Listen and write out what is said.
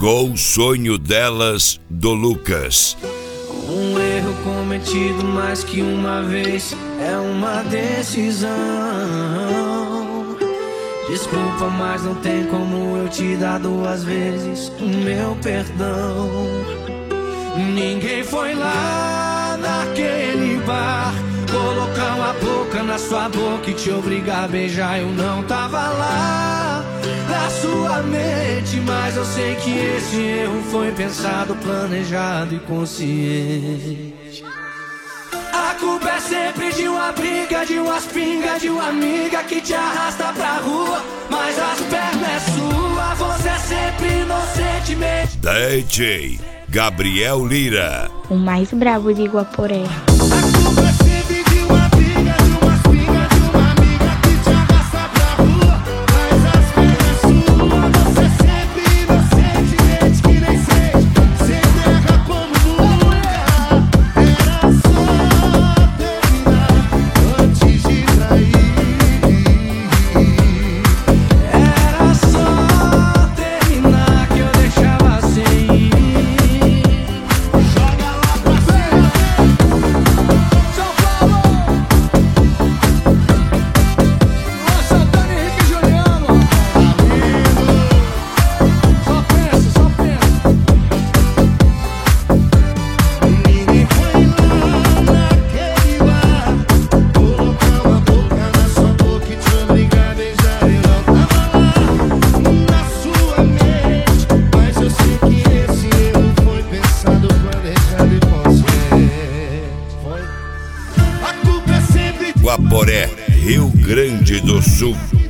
chegou o sonho delas, do Lucas. Um erro cometido mais que uma vez é uma decisão. Desculpa, mas não tem como eu te dar duas vezes o meu perdão. Ninguém foi lá naquele bar colocar uma boca na sua boca e te obrigar a beijar. Eu não tava lá na sua mente, mas eu sei que esse erro foi pensado, planejado e consciente. A culpa é sempre de uma briga, de umas pingas, de uma amiga que te arrasta pra rua, mas as pernas é sua, você é sempre inocentemente. DJ Gabriel Lira, o mais brabo de Guaporé. A culpa é sempre de uma briga, de umas pingas, de uma amiga que te arrasta pra rua, mas as pernas é sua, você é sempre inocentemente que nem sente, sem terra como nunca. Era só terminar antes de trair. Era só terminar que eu deixava sem ir. Joga lá pra cima, São Paulo. Ô, Santana, Henrique e Juliano. Só pensa. Ninguém foi lá naquele bar colocar uma boca na sua boca e te obrigar a beijar. Eu não tava lá na sua mente, mas eu sei que esse erro foi pensado, planejado e consciente. Foi. A culpa é sempre Guaporé, Rio Grande do Sul.